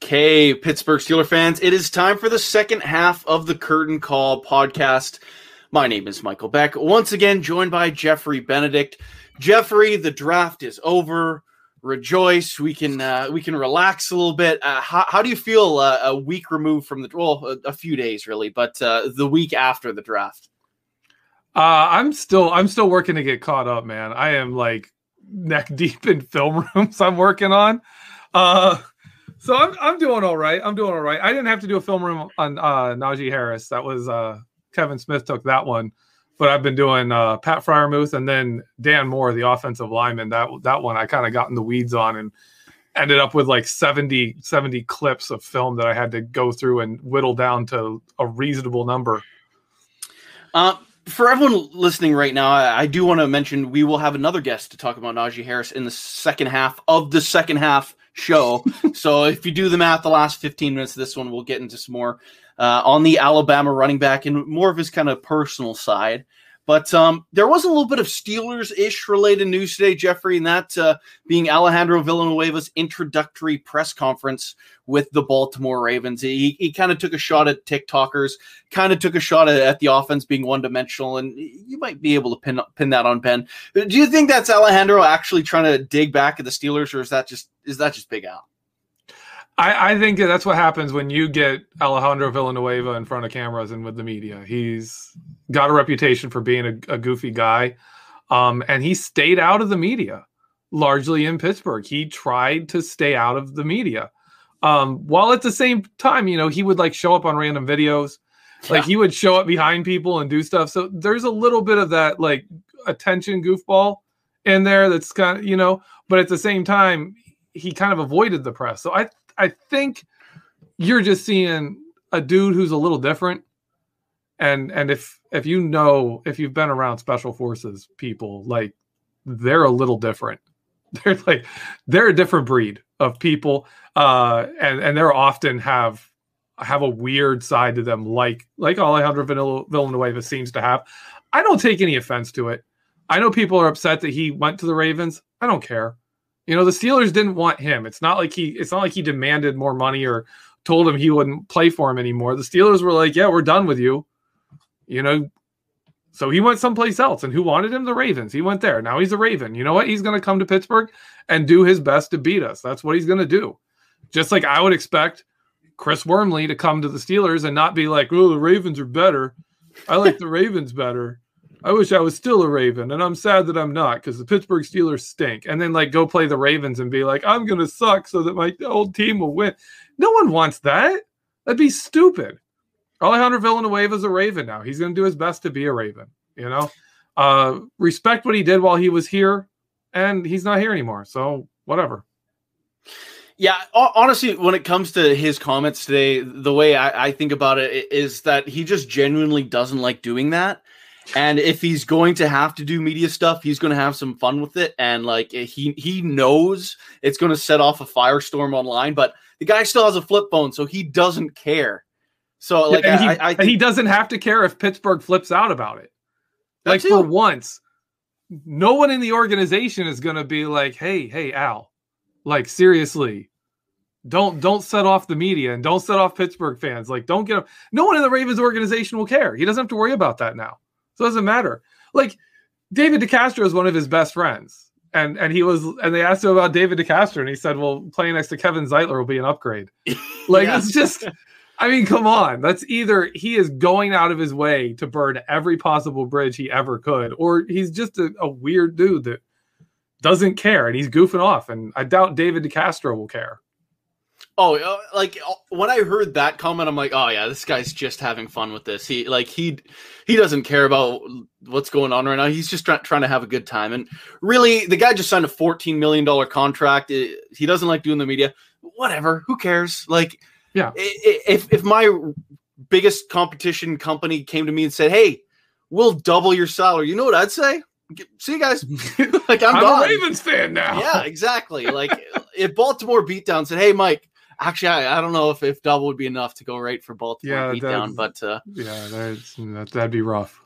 Okay, Pittsburgh Steelers fans, it is time for the second half of the Curtain Call podcast. My name is Michael Beck, once again joined by Jeffrey Benedict. Jeffrey, the draft is over. Rejoice. We can relax a little bit. How do you feel a week removed from a few days really, but the week after the draft? I'm still working to get caught up, man. I am like neck deep in film rooms I'm working on. So I'm doing all right. I didn't have to do a film room on Najee Harris. That was Kevin Smith took that one. But I've been doing Pat Freiermuth and then Dan Moore, the offensive lineman. That one I kind of got in the weeds on and ended up with like 70 clips of film that I had to go through and whittle down to a reasonable number. For everyone listening right now, I do want to mention we will have another guest to talk about Najee Harris in the second half of the second half show. So if you do the math, the last 15 minutes of this one, we'll get into some more on the Alabama running back and more of his kind of personal side. But there was a little bit of Steelers-ish related news today, Jeffrey, and that being Alejandro Villanueva's introductory press conference with the Baltimore Ravens. He kind of took a shot at TikTokers, kind of took a shot at the offense being one-dimensional, and you might be able to pin that on Ben. Do you think that's Alejandro actually trying to dig back at the Steelers, or is that just Big Al? I think that's what happens when you get Alejandro Villanueva in front of cameras and with the media. He's got a reputation for being a goofy guy, and he stayed out of the media largely in Pittsburgh. He tried to stay out of the media, while at the same time, he would like show up on random videos. Like he would show up behind people and do stuff. So there's a little bit of that like attention goofball in there that's kind of, but at the same time, he kind of avoided the press. So I think you're just seeing a dude who's a little different. And if you've been around special forces people, like they're a little different. They're a different breed of people. And they're often have a weird side to them, like Alejandro Villanueva seems to have. I don't take any offense to it. I know people are upset that he went to the Ravens. I don't care. The Steelers didn't want him. It's not like he demanded more money or told him he wouldn't play for him anymore. The Steelers were like, yeah, we're done with you. So he went someplace else. And who wanted him? The Ravens. He went there. Now he's a Raven. You know what? He's going to come to Pittsburgh and do his best to beat us. That's what he's going to do. Just like I would expect Chris Wormley to come to the Steelers and not be like, oh, the Ravens are better. I like the Ravens better. I wish I was still a Raven, and I'm sad that I'm not because the Pittsburgh Steelers stink. And then, go play the Ravens and be like, I'm going to suck so that my old team will win. No one wants that. That'd be stupid. Alejandro Villanueva is a Raven now. He's going to do his best to be a Raven, Respect what he did while he was here, and he's not here anymore, so whatever. Yeah, honestly, when it comes to his comments today, the way I think about it is that he just genuinely doesn't like doing that. And if he's going to have to do media stuff, he's going to have some fun with it. And he knows it's going to set off a firestorm online, but the guy still has a flip phone, so he doesn't care. So I think he doesn't have to care if Pittsburgh flips out about it. For once, no one in the organization is going to be like, hey, Al, seriously, don't set off the media and don't set off Pittsburgh fans. Don't get him. No one in the Ravens organization will care. He doesn't have to worry about that now. So it doesn't matter. David DeCastro is one of his best friends. And they asked him about David DeCastro and he said, well, playing next to Kevin Zeitler will be an upgrade. It's just, come on. That's either he is going out of his way to burn every possible bridge he ever could, or he's just a weird dude that doesn't care and he's goofing off. And I doubt David DeCastro will care. Oh, when I heard that comment, I'm like, oh yeah, this guy's just having fun with this. He doesn't care about what's going on right now. He's just trying to have a good time. And really, the guy just signed a $14 million contract. He doesn't like doing the media. Whatever. Who cares? Yeah. If my biggest competition company came to me and said, hey, we'll double your salary, you know what I'd say? See you guys. I'm a Ravens fan now. Yeah, exactly. If Baltimore beat down said, hey, Mike, actually, I don't know if double would be enough to go right for Baltimore beat down, but that'd be rough.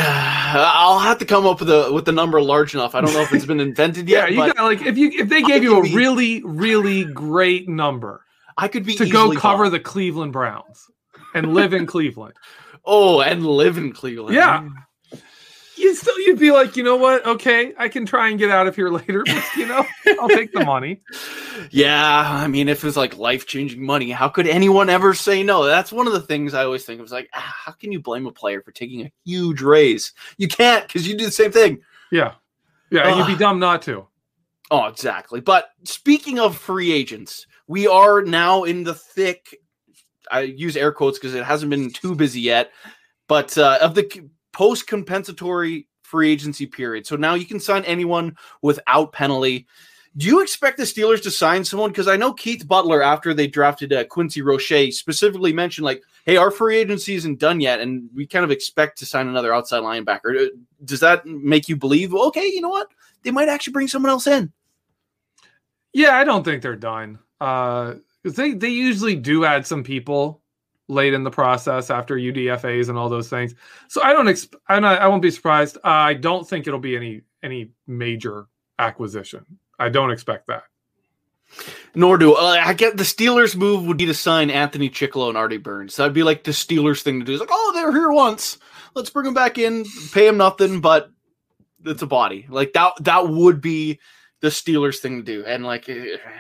I'll have to come up with a number large enough. I don't know if it's been invented yet. If they gave you a really, really great number. I could be to go cover gone. the Cleveland Browns and live in Cleveland. Oh, and live in Cleveland. Yeah. You'd be like, you know what? Okay, I can try and get out of here later, but I'll take the money. Yeah, I mean, if it's like life-changing money, how could anyone ever say no? That's one of the things I always think of. Is like, how can you blame a player for taking a huge raise? You can't, because you do the same thing. Yeah, you'd be dumb not to. Oh, exactly. But speaking of free agents, we are now in the thick. I use air quotes because it hasn't been too busy yet, but of the post-compensatory free agency period. So now you can sign anyone without penalty. Do you expect the Steelers to sign someone? Because I know Keith Butler, after they drafted Quincy Roche, specifically mentioned, like, hey, our free agency isn't done yet, and we kind of expect to sign another outside linebacker. Does that make you believe, okay, you know what? They might actually bring someone else in? Yeah, I don't think they're done. They usually do add some people late in the process after UDFAs and all those things. So I won't be surprised. I don't think it'll be any major acquisition. I don't expect that. Nor do I get the Steelers move would be to sign Anthony Chickillo and Artie Burns. That'd be like the Steelers thing to do. It's like, oh, they were here once. Let's bring them back in, pay them nothing, but it's a body. Like that would be the Steelers thing to do. And like,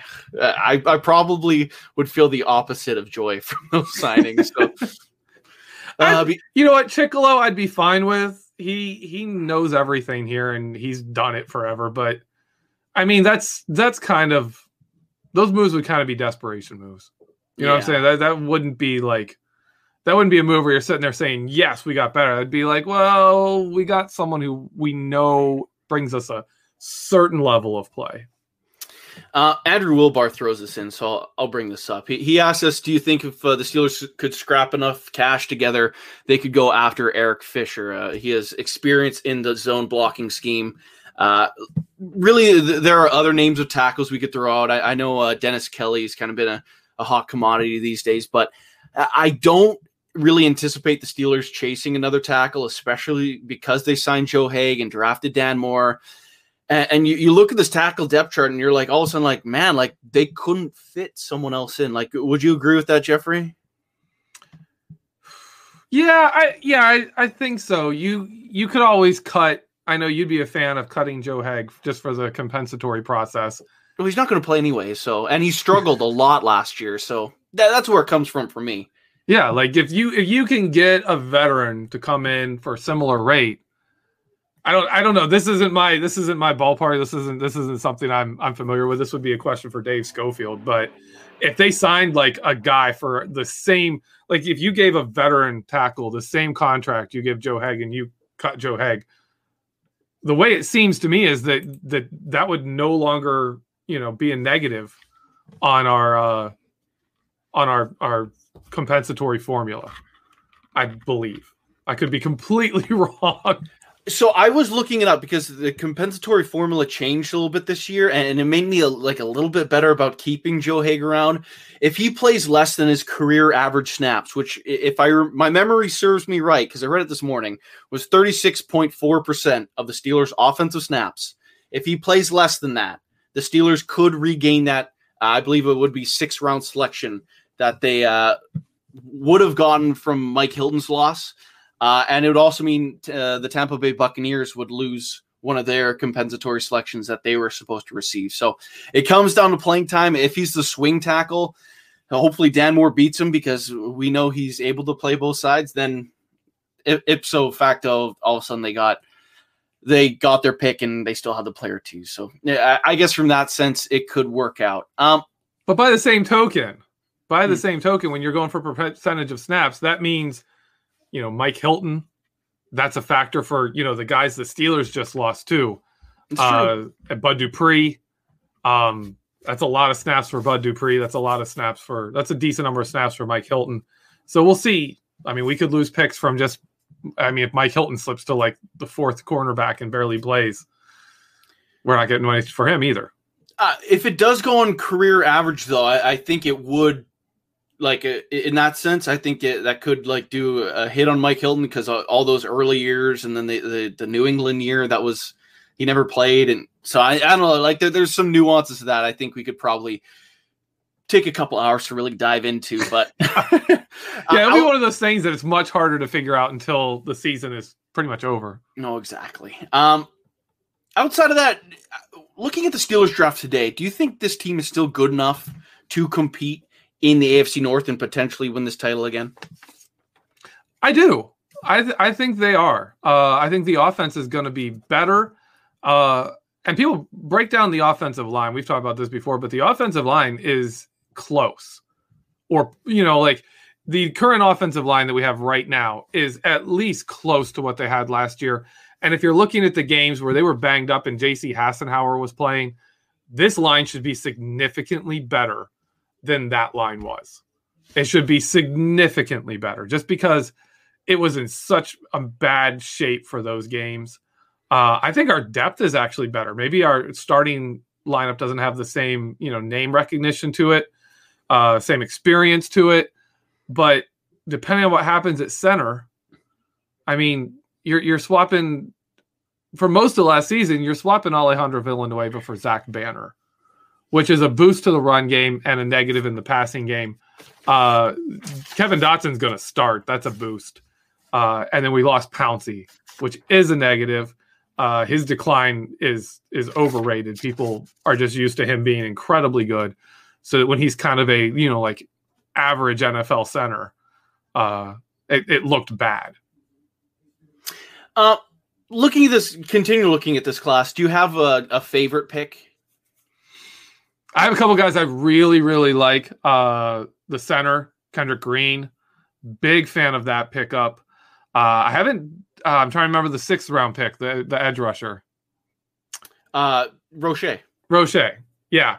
I probably would feel the opposite of joy from those signings. So, you know what, Chickillo, I'd be fine with. He knows everything here and he's done it forever. But I mean, that's kind of, those moves would kind of be desperation moves. You know what I'm saying? That wouldn't be a move where you're sitting there saying, yes, we got better. It'd be like, well, we got someone who we know brings us a certain level of play. Andrew Wilbar throws this in, so I'll bring this up. He asked us, do you think if the Steelers could scrap enough cash together, they could go after Eric Fisher? He has experience in the zone blocking scheme. Really, there are other names of tackles we could throw out. I know Dennis Kelly has kind of been a hot commodity these days, but I don't really anticipate the Steelers chasing another tackle, especially because they signed Joe Haeg and drafted Dan Moore. And you look at this tackle depth chart and you're like, all of a sudden, like, man, like they couldn't fit someone else in. Like, would you agree with that, Jeffrey? Yeah, I think so. You could always cut. I know you'd be a fan of cutting Joe Haeg just for the compensatory process. Well, he's not going to play anyway. So, and he struggled a lot last year. So that's where it comes from for me. Yeah, like if you can get a veteran to come in for a similar rate, I don't know. This isn't my ballpark. This isn't something I'm familiar with. This would be a question for Dave Schofield. But if they signed like a guy for the same, like if you gave a veteran tackle the same contract you give Joe Haeg and you cut Joe Haeg, the way it seems to me is that would no longer be a negative on our compensatory formula. I believe. I could be completely wrong. So I was looking it up because the compensatory formula changed a little bit this year, and it made me a little bit better about keeping Joe Haeg around. If he plays less than his career average snaps, which if my memory serves me right, because I read it this morning, was 36.4% of the Steelers' offensive snaps. If he plays less than that, the Steelers could regain that. I believe it would be 6th round selection that they would have gotten from Mike Hilton's loss. And it would also mean the Tampa Bay Buccaneers would lose one of their compensatory selections that they were supposed to receive. So it comes down to playing time. If he's the swing tackle, hopefully Dan Moore beats him because we know he's able to play both sides. Then ipso facto, all of a sudden they got their pick and they still have the player too. So I guess from that sense, it could work out. But by the same token, when you're going for percentage of snaps, that means Mike Hilton, that's a factor for, the guys the Steelers just lost too. And Bud Dupree, that's a lot of snaps for Bud Dupree. That's a decent number of snaps for Mike Hilton. So we'll see. I mean, we could lose picks from if Mike Hilton slips to like the 4th cornerback and barely plays, we're not getting money for him either. If it does go on career average though, I think it would, like in that sense, I think that could like do a hit on Mike Hilton because all those early years and then the New England year he never played. And so I don't know, like there's some nuances to that. I think we could probably take a couple hours to really dive into, but it'll be one of those things that it's much harder to figure out until the season is pretty much over. No, exactly. Outside of that, looking at the Steelers draft today, do you think this team is still good enough to compete in the AFC North and potentially win this title again? I do. I think they are. I think the offense is going to be better. And people break down the offensive line. We've talked about this before, but the offensive line is close. Or, like the current offensive line that we have right now is at least close to what they had last year. And if you're looking at the games where they were banged up and J.C. Hassenauer was playing, this line should be significantly better than that line was. It should be significantly better just because it was in such a bad shape for those games. I think our depth is actually better. Maybe our starting lineup doesn't have the same, name recognition to it, same experience to it. But depending on what happens at center, I mean, you're swapping for most of last season. You're swapping Alejandro Villanueva for Zach Banner, which is a boost to the run game and a negative in the passing game. Kevin Dotson's going to start. That's a boost. And then we lost Pouncey, which is a negative. His decline is overrated. People are just used to him being incredibly good. So that when he's kind of a, like average NFL center, it looked bad. Continue looking at this class. Do you have a favorite pick? I have a couple guys I really, really like. The center, Kendrick Green. Big fan of that pickup. I haven't. I'm trying to remember the 6th round pick, the edge rusher. Roche. Yeah.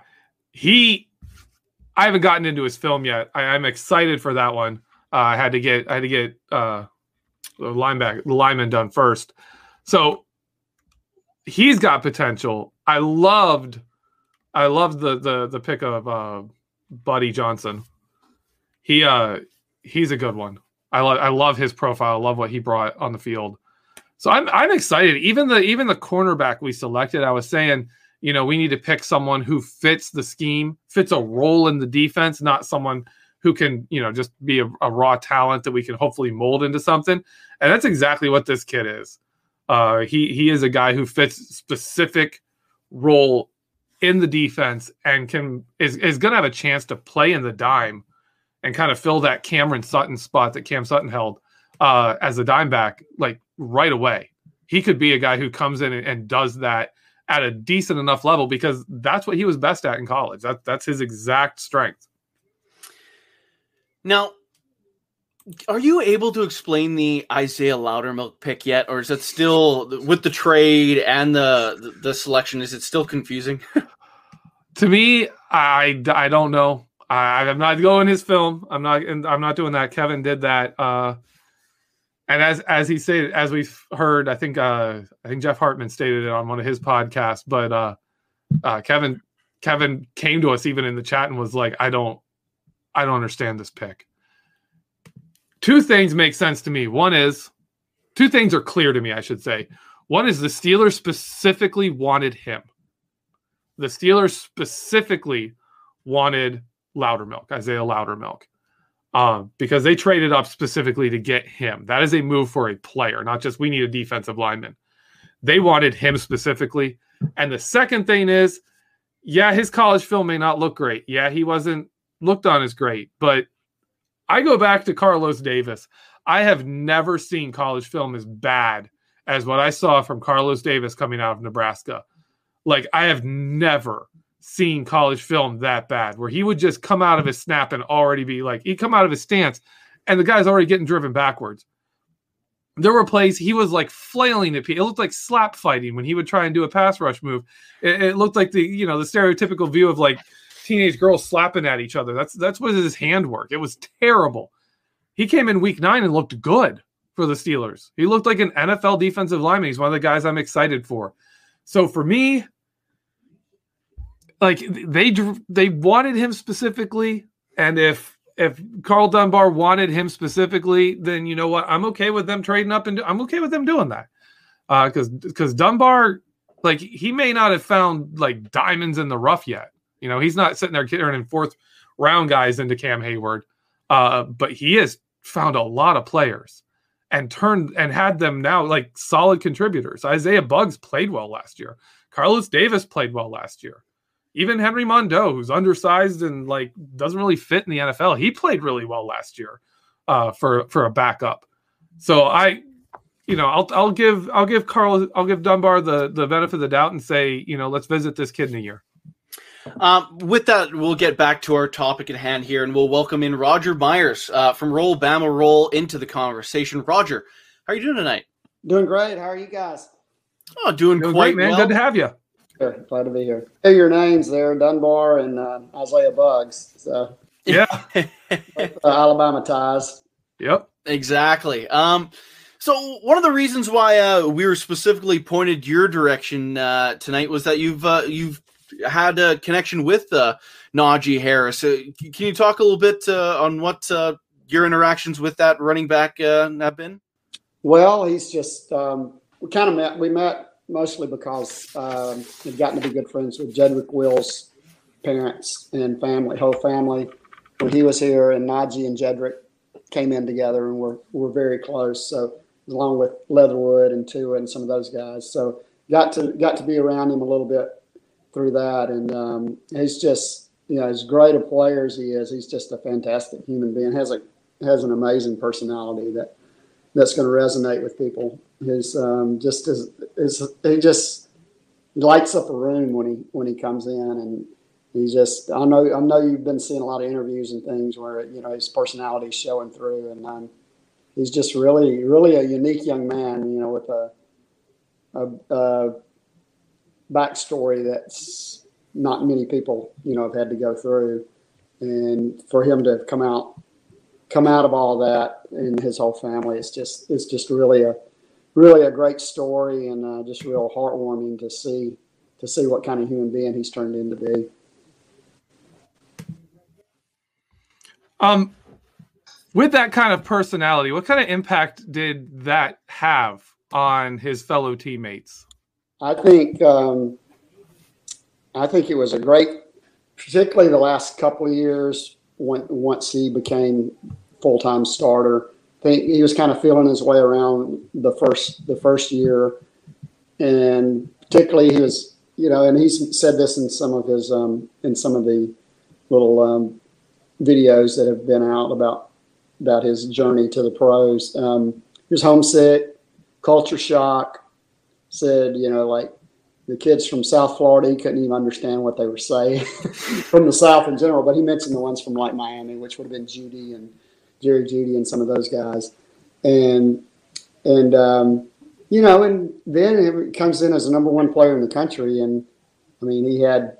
I haven't gotten into his film yet. I'm excited for that one. I had to get the lineman done first. So he's got potential. I loved the pick of Buddy Johnson. He's a good one. I love his profile. I love what he brought on the field. So I'm excited. Even the cornerback we selected, I was saying, we need to pick someone who fits the scheme, fits a role in the defense, not someone who can, just be a raw talent that we can hopefully mold into something. And that's exactly what this kid is. He is a guy who fits a specific role in the defense and is going to have a chance to play in the dime and kind of fill that Cameron Sutton spot that Cam Sutton held as a dime back, like right away. He could be a guy who comes in and does that at a decent enough level because that's what he was best at in college. That's his exact strength. Now, are you able to explain the Isaiah Loudermilk pick yet, or is it still with the trade and the selection? Is it still confusing? To me, I don't know. I'm not going his film. I'm not doing that. Kevin did that. And as he said, as we've heard, I think Jeff Hartman stated it on one of his podcasts. But Kevin came to us even in the chat and was like, I don't understand this pick. Two things make sense to me. Two things are clear to me, I should say. One is the Steelers specifically wanted him. The Steelers specifically wanted Isaiah Loudermilk, because they traded up specifically to get him. That is a move for a player, not just we need a defensive lineman. They wanted him specifically. And the second thing is, yeah, his college film may not look great. Yeah, he wasn't looked on as great, but I go back to Carlos Davis. I have never seen college film as bad as what I saw from Carlos Davis coming out of Nebraska. Like, I have never seen college film that bad, where he would just come out of his snap and already be like, he'd come out of his stance and the guy's already getting driven backwards. There were plays he was like flailing at people. It looked like slap fighting when he would try and do a pass rush move. It looked like the stereotypical view of like teenage girls slapping at each other. That's what his handwork. It was terrible. He came in week 9 and looked good for the Steelers. He looked like an NFL defensive lineman. He's one of the guys I'm excited for. So for me, like they wanted him specifically, and if Carl Dunbar wanted him specifically, then you know what? I'm okay with them trading up, and I'm okay with them doing that. Because Dunbar, like, he may not have found like diamonds in the rough yet. He's not sitting there getting in 4th round guys into Cam Hayward, but he has found a lot of players and had them now like solid contributors. Isaiah Buggs played well last year. Carlos Davis played well last year. Even Henry Mondeau, who's undersized and like doesn't really fit in the NFL, he played really well last year for a backup. So I'll give Dunbar the benefit of the doubt and say, let's visit this kid in a year. With that, we'll get back to our topic at hand here, and we'll welcome in Roger Myers from Roll Bama Roll into the conversation. Roger, how are you doing tonight? Doing great. How are you guys? Oh, doing quite great, man. well. Good to have you. Good. Glad to be here. Hey, your names there, Dunbar and Isaiah Buggs. So yeah, Alabama ties. Yep, exactly. So one of the reasons why we were specifically pointed your direction tonight was that you've had a connection with Najee Harris. Can you talk a little bit on what your interactions with that running back have been? Well, he's just we met mostly because we've gotten to be good friends with Jedrick Will's parents and whole family. When he was here, and Najee and Jedrick came in together, and we're very close. So along with Leatherwood and Tua and some of those guys, so got to be around him a little bit through that, and he's just as great a player as he is, he's just a fantastic human being. Has an amazing personality that's going to resonate with people. His he just lights up a room when he comes in, and he just I know you've been seeing a lot of interviews and things where his personality is showing through, and he's just really a unique young man, with a backstory that's not many people have had to go through, and for him to come out of all that and his whole family, it's just really a great story, and just real heartwarming to see what kind of human being he's turned into be. With that kind of personality, what kind of impact did that have on his fellow teammates? I think it was a great, particularly the last couple of years once he became full-time starter. I think he was kind of feeling his way around the first year, and particularly he was, and he's said this in some of his in some of the little videos that have been out about his journey to the pros. He was homesick, culture shock. Said, like the kids from South Florida, he couldn't even understand what they were saying from the South in general. But he mentioned the ones from like Miami, which would have been Judy and Jerry Jeudy and some of those guys. And then it comes in as the number one player in the country. And I mean, he had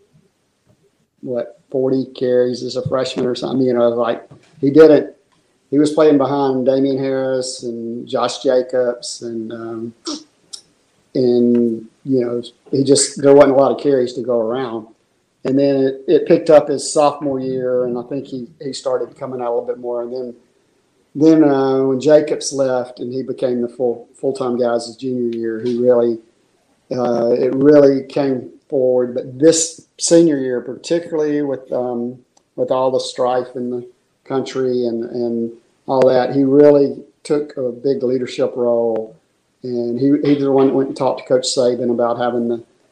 40 carries as a freshman or something, like he did it. He was playing behind Damian Harris and Josh Jacobs, and there wasn't a lot of carries to go around. And then it picked up his sophomore year, and I think he started coming out a little bit more. And then when Jacobs left and he became the full-time guy his junior year, it really came forward. But this senior year, particularly with all the strife in the country and all that, he really took a big leadership role. And he's the one that went and talked to Coach Saban about having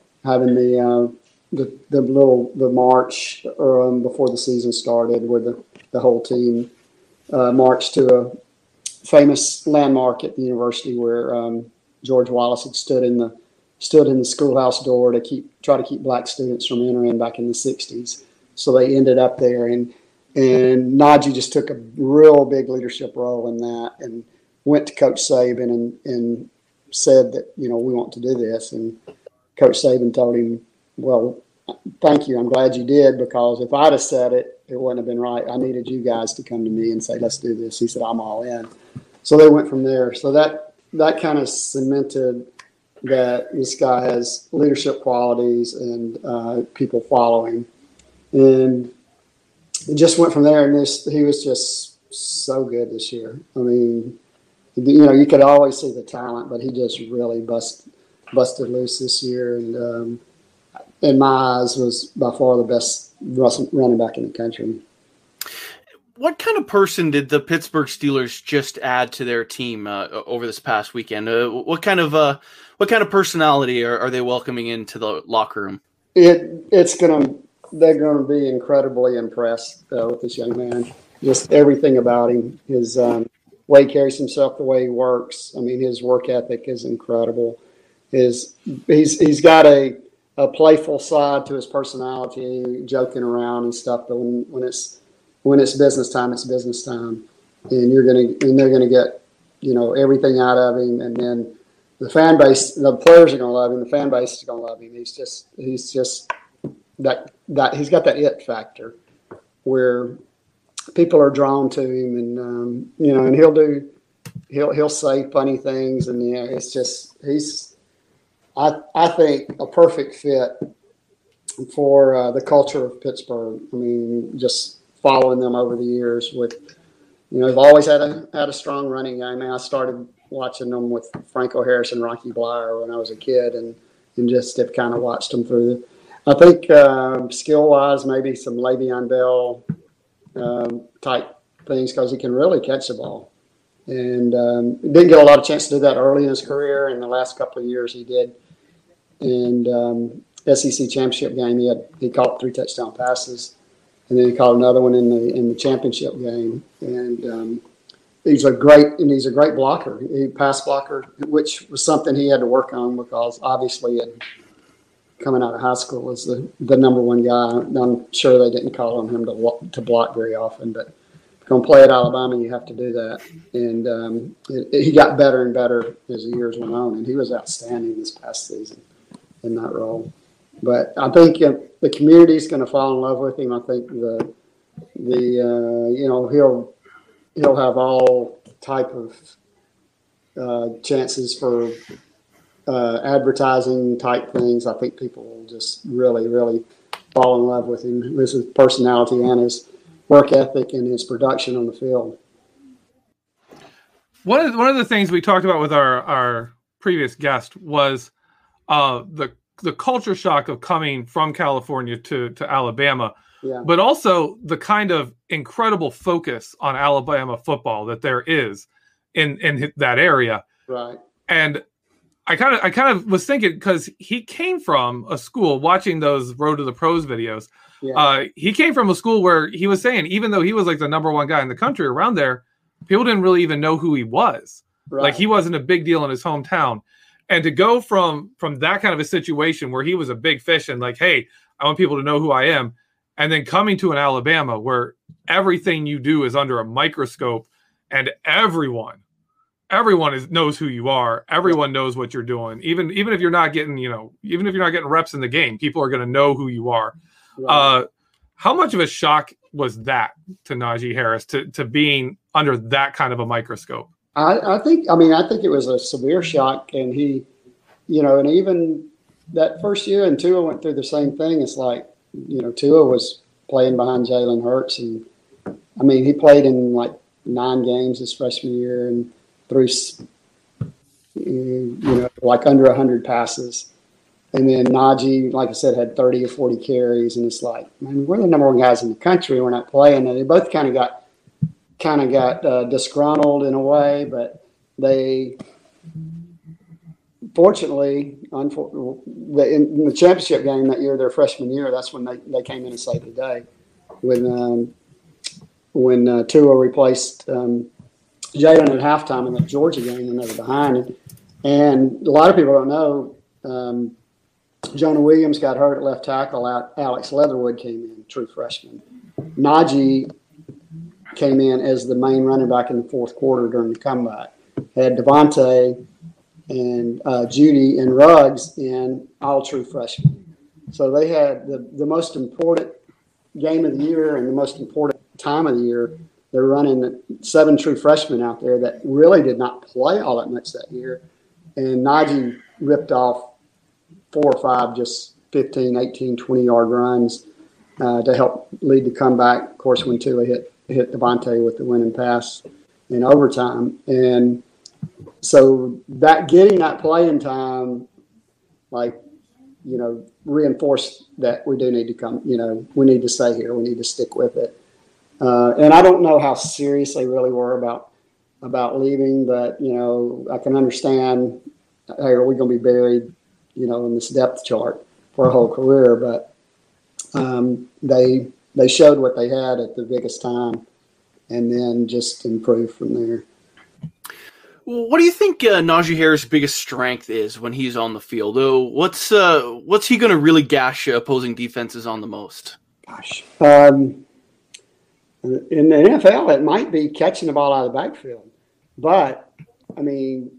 the march before the season started, where the whole team marched to a famous landmark at the university where George Wallace had stood in the schoolhouse door to try to keep black students from entering back in the 60s. So they ended up there, and Najee just took a real big leadership role in that, and went to Coach Saban and said that, we want to do this. And Coach Saban told him, well, thank you. I'm glad you did, because if I'd have said it, it wouldn't have been right. I needed you guys to come to me and say, let's do this. He said, I'm all in. So they went from there. So that kind of cemented that this guy has leadership qualities and people following. And it just went from there. And he was just so good this year. I mean, you could always see the talent, but he just really busted loose this year. And in my eyes, was by far the best running back in the country. What kind of person did the Pittsburgh Steelers just add to their team over this past weekend? What kind of personality are they welcoming into the locker room? They're gonna be incredibly impressed with this young man. Just everything about him, his way he carries himself, the way he works. I mean, his work ethic is incredible. He's got a playful side to his personality, joking around and stuff. But when it's business time, it's business time, and they're gonna get everything out of him. And then the fan base, the players are gonna love him. The fan base is gonna love him. He's just that he's got that it factor where people are drawn to him, and and he'll say funny things, and it's just I think a perfect fit for the culture of Pittsburgh. I mean, just following them over the years they've always had a strong running game. I started watching them with Franco Harris and Rocky Bleier when I was a kid, and just have kind of watched them through. I think skill-wise, maybe some Le'Veon Bell type things, because he can really catch the ball. And didn't get a lot of chance to do that early in his career. In the last couple of years, he did. And SEC championship game, he caught 3 touchdown passes, and then he caught another one in the championship game. And he's a great blocker. He pass blocker, which was something he had to work on, because obviously coming out of high school was the number one guy. I'm sure they didn't call on him to block very often, but if you're going to play at Alabama, you have to do that. And he got better and better as the years went on, and he was outstanding this past season in that role. But I think the community is going to fall in love with him. I think he'll have all type of chances for advertising type things. I think people will just really, really fall in love with him, with his personality and his work ethic and his production on the field. One of the things we talked about with our previous guest was the culture shock of coming from California to Alabama, but also the kind of incredible focus on Alabama football that there is in that area. Right. And I kind of was thinking, because he came from a school, watching those Road to the Pros videos. Yeah. He came from a school where he was saying, even though he was like the number one guy in the country around there, people didn't really even know who he was. Right. Like, he wasn't a big deal in his hometown. And to go from that kind of a situation where he was a big fish and like, hey, I want people to know who I am, and then coming to an Alabama where everything you do is under a microscope, and everyone knows who you are. Everyone knows what you're doing. Even if you're not getting, reps in the game, people are going to know who you are. Right. How much of a shock was that to Najee Harris to being under that kind of a microscope? I think it was a severe shock, and he, and even that first year, and Tua went through the same thing. It's like, Tua was playing behind Jalen Hurts, and he played in like 9 games his freshman year and threw, like under 100 passes. And then Najee, like I said, had 30 or 40 carries, and it's like, man, we're the number one guys in the country. We're not playing, and they both kind of got disgruntled in a way, but they fortunately in the championship game that year, their freshman year, that's when they came in and saved the day when Tua replaced Jalen at halftime in the Georgia game when they were behind. And a lot of people don't know, Jonah Williams got hurt at left tackle. Alex Leatherwood came in, true freshman. Najee came in as the main running back in the fourth quarter during the comeback. Had Devontae and Judy and Ruggs in, all true freshmen. So they had the most important game of the year and the most important time of the year. They're running 7 true freshmen out there that really did not play all that much that year. And Najee ripped off 4 or 5 just 15, 18, 20-yard runs to help lead the comeback. Of course, when Tua hit Devontae with the winning pass in overtime. And so that getting that playing time, like, reinforce that we do need to come. We need to stay here. We need to stick with it. And I don't know how serious they really were about leaving, but I can understand. Hey, are we going to be buried, in this depth chart for a whole career? But they showed what they had at the biggest time, and then just improved from there. What do you think Najee Harris' biggest strength is when he's on the field? What's he going to really gash opposing defenses on the most? Gosh, in the NFL, it might be catching the ball out of the backfield, but I mean,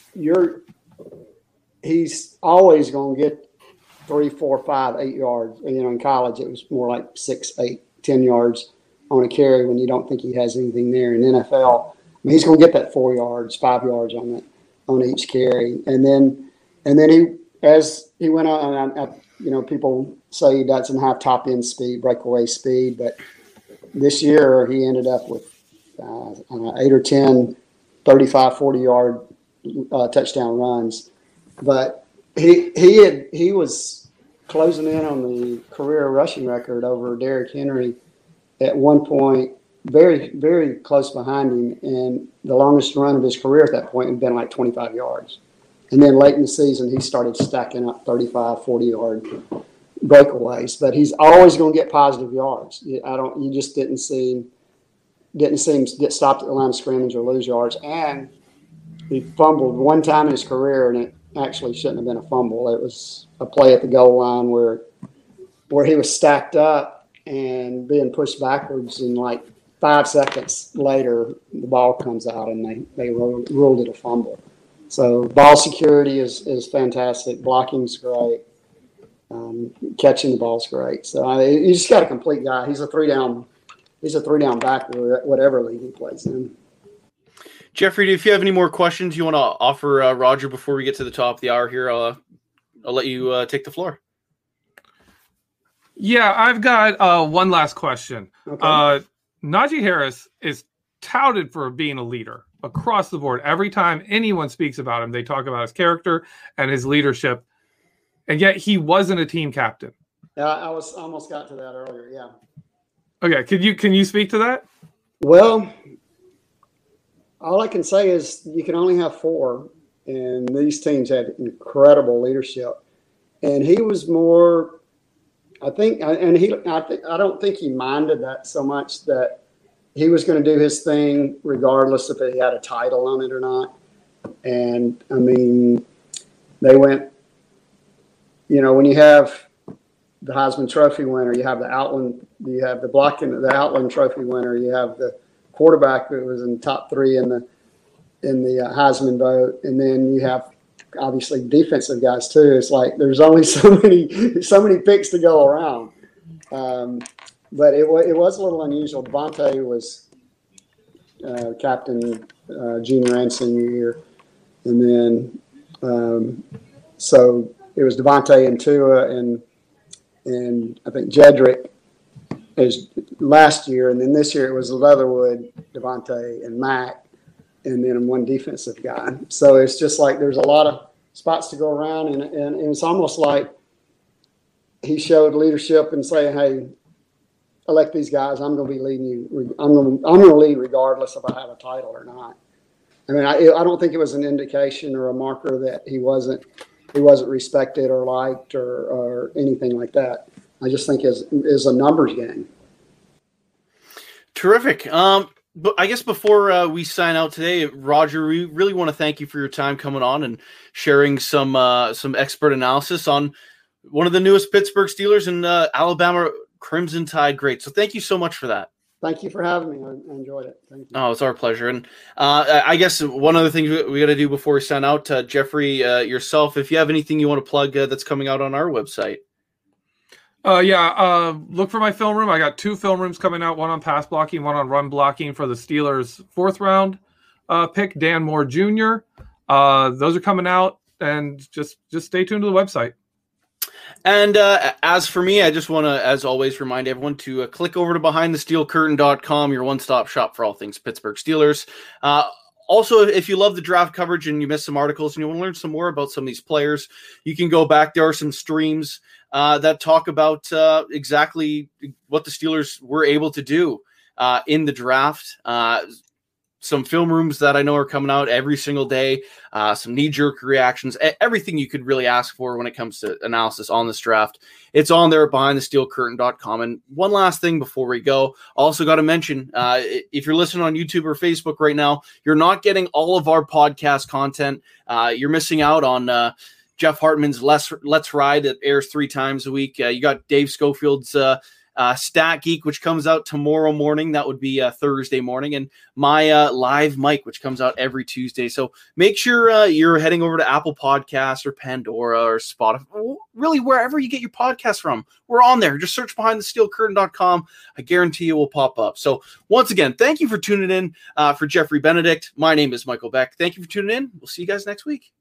he's always going to get 3, 4, 5, 8 yards. In college, it was more like 6, 8, 10 yards on a carry when you don't think he has anything there. In NFL, he's going to get that 4 yards, 5 yards on each carry, and then he, as he went on, people say he doesn't have top end speed, breakaway speed, but this year he ended up with 8 or 10 35, 40 yard touchdown runs, but he was closing in on the career rushing record over Derrick Henry at one point. Very, very close behind him, and the longest run of his career at that point had been like 25 yards. And then late in the season, he started stacking up 35, 40-yard breakaways. But he's always going to get positive yards. You just didn't see him get stopped at the line of scrimmage or lose yards. And he fumbled one time in his career, and it actually shouldn't have been a fumble. It was a play at the goal line where he was stacked up and being pushed backwards, and like 5 seconds later, the ball comes out, and they ruled it a fumble. So ball security is fantastic. Blocking's great. Catching the ball's great. So you just got a complete guy. He's a three down back, whatever league he plays in. Jeffrey, if you have any more questions you want to offer Roger before we get to the top of the hour here, I'll let you take the floor. Yeah, I've got one last question. Okay. Najee Harris is touted for being a leader across the board. Every time anyone speaks about him, they talk about his character and his leadership, and yet he wasn't a team captain. Yeah, I almost got to that earlier. Yeah. Okay, can you speak to that? Well, all I can say is you can only have 4, and these teams had incredible leadership, and he was more. I don't think he minded that so much, that he was going to do his thing regardless if he had a title on it or not. And I mean, they went, when you have the Heisman Trophy winner, you have the Outland Trophy winner, you have the quarterback that was in the top 3 in the Heisman vote, and then you have obviously defensive guys too. It's like there's only so many picks to go around. But it was a little unusual. Devontae was captain junior and senior year, and then so it was Devontae and Tua and I think Jedrick is last year, and then this year it was Leatherwood, Devontae, and Mack, and then one defensive guy. So it's just like there's a lot of spots to go around, and it's almost like he showed leadership and saying, "Hey, elect these guys. I'm going to be leading you. I'm going to lead regardless if I have a title or not." I mean, I don't think it was an indication or a marker that he wasn't respected or liked or anything like that. I just think is a numbers game. Terrific. But I guess before we sign out today, Roger, we really want to thank you for your time coming on and sharing some expert analysis on one of the newest Pittsburgh Steelers and Alabama Crimson Tide great. So thank you so much for that. Thank you for having me. I enjoyed it. Thank you. Oh, it's our pleasure. And I guess one other thing we got to do before we sign out, Jeffrey, yourself, if you have anything you want to plug that's coming out on our website. Look for my film room. I got 2 film rooms coming out, one on pass blocking, one on run blocking for the Steelers' 4th round pick, Dan Moore Jr. Those are coming out, and just stay tuned to the website. And as for me, I just want to, as always, remind everyone to click over to BehindTheSteelCurtain.com, your one-stop shop for all things Pittsburgh Steelers. Also, if you love the draft coverage and you missed some articles and you want to learn some more about some of these players, you can go back. There are some streams that talk about exactly what the Steelers were able to do in the draft. Some film rooms that I know are coming out every single day, some knee-jerk reactions, everything you could really ask for when it comes to analysis on this draft. It's on there at BehindTheSteelCurtain.com. And one last thing before we go, also got to mention, if you're listening on YouTube or Facebook right now, you're not getting all of our podcast content. You're missing out on Jeff Hartman's Let's Ride that airs 3 times a week. You got Dave Schofield's Stat Geek, which comes out tomorrow morning. That would be Thursday morning. And my Live Mike, which comes out every Tuesday. So make sure you're heading over to Apple Podcasts or Pandora or Spotify, really wherever you get your podcast from. We're on there. Just search BehindTheSteelCurtain.com. I guarantee it will pop up. So once again, thank you for tuning in. For Jeffrey Benedict, my name is Michael Beck. Thank you for tuning in. We'll see you guys next week.